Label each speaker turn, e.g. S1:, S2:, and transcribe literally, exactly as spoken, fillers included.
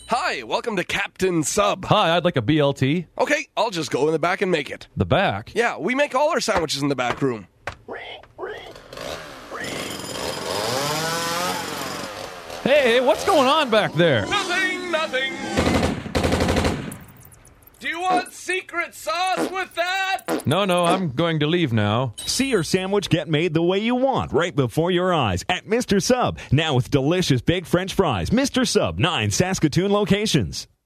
S1: Hi, welcome to Captain Sub.
S2: Hi, I'd like a B L T.
S1: Okay, I'll just go in the back and make it.
S2: The back?
S1: Yeah, we make all our sandwiches in the back room.
S2: Hey, what's going on back there?
S1: Nothing, nothing. Do you want secret sauce with that?
S2: No, no, I'm going to leave now.
S3: See your sandwich get made the way you want, right before your eyes, at Mister Sub. Now with delicious big French fries. Mister Sub, nine Saskatoon locations.